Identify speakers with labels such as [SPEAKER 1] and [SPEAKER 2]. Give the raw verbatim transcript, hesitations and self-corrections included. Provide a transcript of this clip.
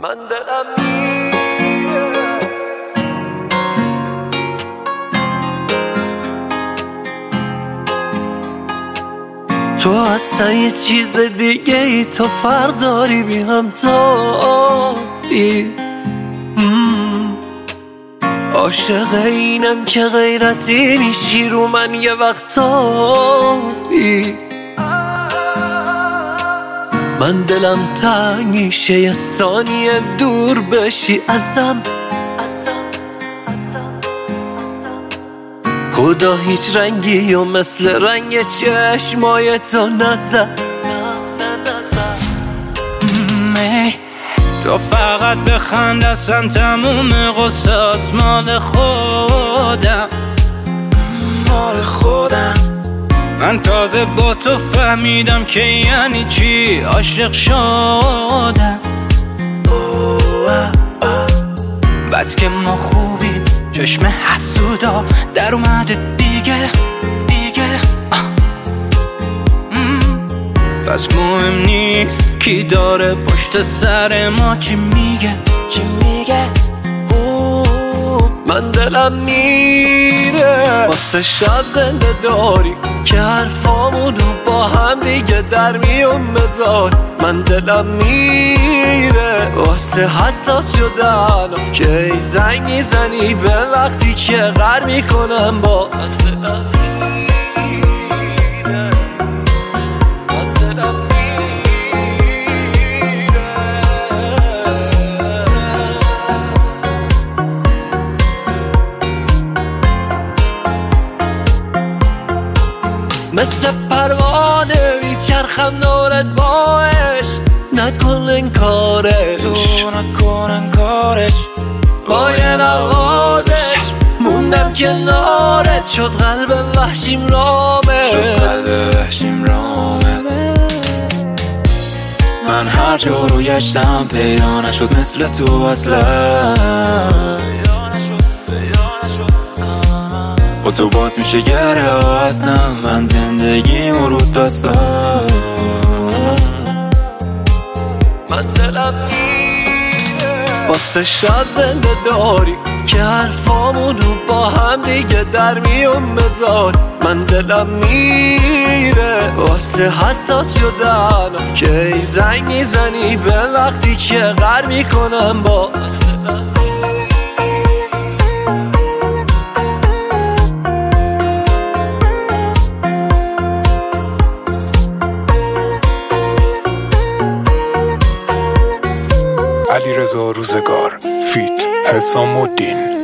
[SPEAKER 1] من دلم میره تو اصلا یه چیز دیگه ای، تو فرق داری بی همتایی. عاشق اینم که غیرتی میشی رو من یه وقتایی. من دلم تنگ میشه یه ثانیه دور بشی ازم. خدا هیچ رنگی و مثل رنگ چشمای تو نزد.
[SPEAKER 2] تو فقط بخند اصلا تموم قصات مال خودم مال خودم. من تازه با تو فهمیدم که یعنی چی عاشق شدم. بس که ما خوبیم چشم حسودا در اومده دیگه دیگه. پس مهم نیست کی داره پشت سر ما چی میگه چی میگه.
[SPEAKER 1] من دلم میره واسه شب زنده داری که حرفامون رو با هم دیگه در میون بذار. من دلم میره واسه حساس شدنات که ای زنگ میزنی به وقتی که غر میکنم با. من دلم میره من دلم مثل پروانه میچرخم دورت باش. نکن انکارش
[SPEAKER 2] تو نکن انکارش.
[SPEAKER 1] با یه نوازش موندم کنارت. شد قلب وحشیم رامت
[SPEAKER 2] شد قلب وحشیم رامت. من هر جا رو گشتم پیدا نشد مثل تو اصلا. با تو باز میشه گره هستم من زندگی مرود بستم.
[SPEAKER 1] من دلم میره واسه شب زنده داری که حرفامون رو با هم دیگه در میون بذار. من دلم میره واسه حساس شدنات که ای زنگ میزنی به وقتی که غر میکنم با.
[SPEAKER 3] علیرضا روزگار فیت حسام الدین.